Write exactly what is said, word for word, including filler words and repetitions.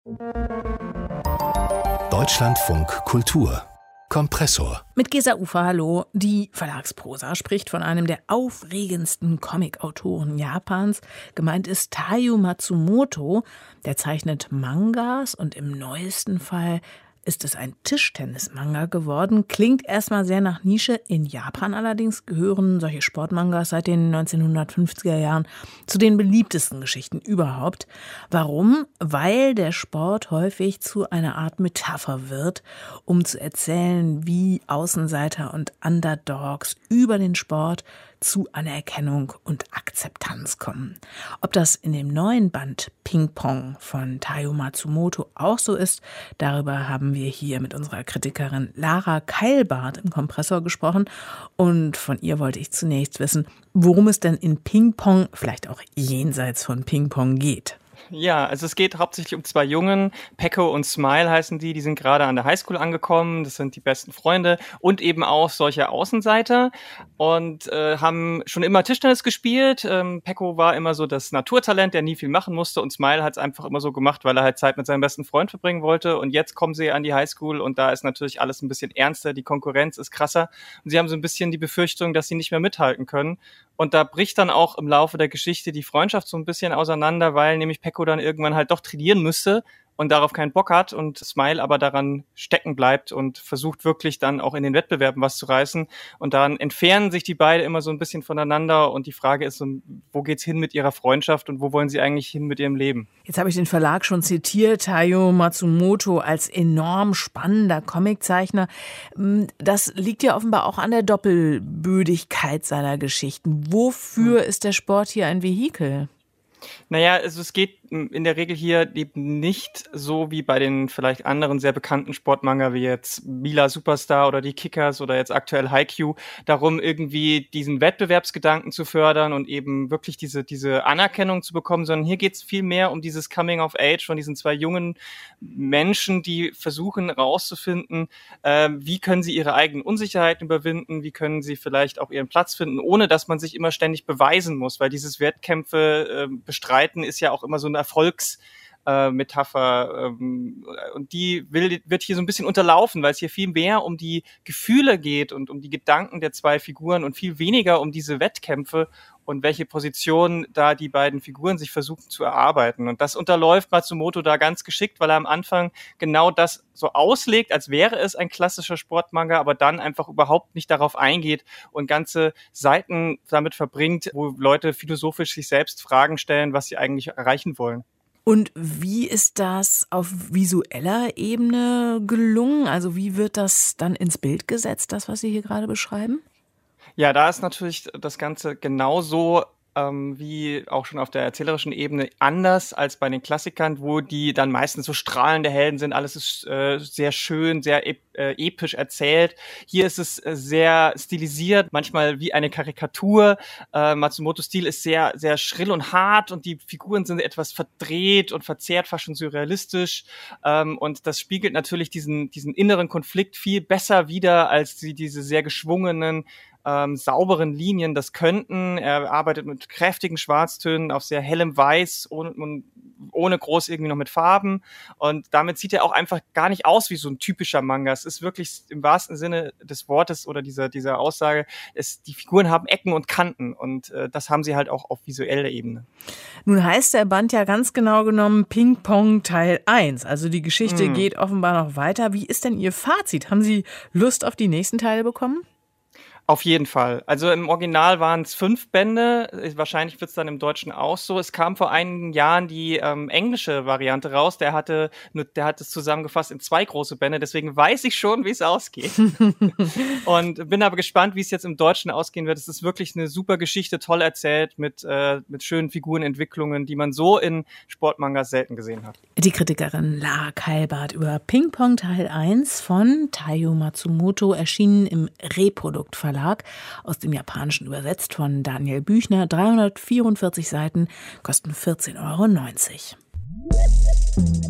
Deutschlandfunk Kultur Kompressor. Mit Gesa Ufer, hallo. Die Verlagsprosa spricht von einem der aufregendsten Comic-Autoren Japans. Gemeint ist Taiyo Matsumoto. Der zeichnet Mangas und im neuesten Fall ist es ein Tischtennis-Manga geworden. Klingt erstmal sehr nach Nische. In Japan allerdings gehören solche Sportmangas seit den neunzehnhundertfünfziger Jahren zu den beliebtesten Geschichten überhaupt. Warum? Weil der Sport häufig zu einer Art Metapher wird, um zu erzählen, wie Außenseiter und Underdogs über den Sport zu Anerkennung und Akzeptanz kommen. Ob das in dem neuen Band Ping Pong von Taiyo Matsumoto auch so ist, darüber haben wir hier mit unserer Kritikerin Lara Keilbart im Kompressor gesprochen. Und von ihr wollte ich zunächst wissen, worum es denn in Ping Pong, vielleicht auch jenseits von Ping Pong, geht. Ja, also es geht hauptsächlich um zwei Jungen, Peko und Smile heißen die, die sind gerade an der Highschool angekommen, das sind die besten Freunde und eben auch solche Außenseiter und äh, haben schon immer Tischtennis gespielt. Ähm, Peko war immer so das Naturtalent, der nie viel machen musste, und Smile hat es einfach immer so gemacht, weil er halt Zeit mit seinem besten Freund verbringen wollte, und jetzt kommen sie an die Highschool und da ist natürlich alles ein bisschen ernster, die Konkurrenz ist krasser und sie haben so ein bisschen die Befürchtung, dass sie nicht mehr mithalten können, und da bricht dann auch im Laufe der Geschichte die Freundschaft so ein bisschen auseinander, weil nämlich Peko dann irgendwann halt doch trainieren müsste und darauf keinen Bock hat und Smile aber daran stecken bleibt und versucht wirklich dann auch in den Wettbewerben was zu reißen, und dann entfernen sich die beiden immer so ein bisschen voneinander und die Frage ist so, wo geht's hin mit ihrer Freundschaft und wo wollen sie eigentlich hin mit ihrem Leben? Jetzt habe ich den Verlag schon zitiert, Taiyo Matsumoto als enorm spannender Comiczeichner. Das liegt ja offenbar auch an der Doppelbödigkeit seiner Geschichten. Wofür hm. ist der Sport hier ein Vehikel? Naja, also es geht in der Regel hier eben nicht so wie bei den vielleicht anderen sehr bekannten Sportmanga wie jetzt Mila Superstar oder die Kickers oder jetzt aktuell Haikyuu darum, irgendwie diesen Wettbewerbsgedanken zu fördern und eben wirklich diese diese Anerkennung zu bekommen, sondern hier geht es viel mehr um dieses Coming of Age von diesen zwei jungen Menschen, die versuchen rauszufinden, äh, wie können sie ihre eigenen Unsicherheiten überwinden, wie können sie vielleicht auch ihren Platz finden, ohne dass man sich immer ständig beweisen muss, weil dieses Wettkämpfe äh, bestreiten ist ja auch immer so eine Erfolgsmetapher, äh, ähm, und die will, wird hier so ein bisschen unterlaufen, weil es hier viel mehr um die Gefühle geht und um die Gedanken der zwei Figuren und viel weniger um diese Wettkämpfe und welche Position da die beiden Figuren sich versuchen zu erarbeiten. Und das unterläuft Matsumoto da ganz geschickt, weil er am Anfang genau das so auslegt, als wäre es ein klassischer Sportmanga, aber dann einfach überhaupt nicht darauf eingeht und ganze Seiten damit verbringt, wo Leute philosophisch sich selbst Fragen stellen, was sie eigentlich erreichen wollen. Und wie ist das auf visueller Ebene gelungen? Also wie wird das dann ins Bild gesetzt, das, was Sie hier gerade beschreiben? Ja, da ist natürlich das Ganze genauso ähm, wie auch schon auf der erzählerischen Ebene anders als bei den Klassikern, wo die dann meistens so strahlende Helden sind. Alles ist äh, sehr schön, sehr ep- äh, episch erzählt. Hier ist es äh, sehr stilisiert, manchmal wie eine Karikatur. Äh, Matsumotos Stil ist sehr, sehr schrill und hart und die Figuren sind etwas verdreht und verzerrt, fast schon surrealistisch. Ähm, und das spiegelt natürlich diesen, diesen inneren Konflikt viel besser wider, als die, diese sehr geschwungenen, Ähm, sauberen Linien das könnten. Er arbeitet mit kräftigen Schwarztönen auf sehr hellem Weiß, ohne, ohne groß irgendwie noch mit Farben. Und damit sieht er auch einfach gar nicht aus wie so ein typischer Manga. Es ist wirklich im wahrsten Sinne des Wortes oder dieser, dieser Aussage, es, die Figuren haben Ecken und Kanten. Und äh, das haben sie halt auch auf visueller Ebene. Nun heißt der Band ja ganz genau genommen Ping Pong Teil eins. Also die Geschichte mm. geht offenbar noch weiter. Wie ist denn Ihr Fazit? Haben Sie Lust auf die nächsten Teile bekommen? Auf jeden Fall. Also im Original waren es fünf Bände. Wahrscheinlich wird es dann im Deutschen auch so. Es kam vor einigen Jahren die ähm, englische Variante raus. Der hatte, der hat es zusammengefasst in zwei große Bände. Deswegen weiß ich schon, wie es ausgeht. Und bin aber gespannt, wie es jetzt im Deutschen ausgehen wird. Es ist wirklich eine super Geschichte, toll erzählt, mit, äh, mit schönen Figurenentwicklungen, die man so in Sportmangas selten gesehen hat. Die Kritikerin Lara Keilbart über Ping Pong Teil eins von Taiyo Matsumoto, erschienen im Reprodukt Verlag, aus dem Japanischen übersetzt von Daniel Büchner. dreihundertvierundvierzig Seiten, kosten vierzehn Euro neunzig.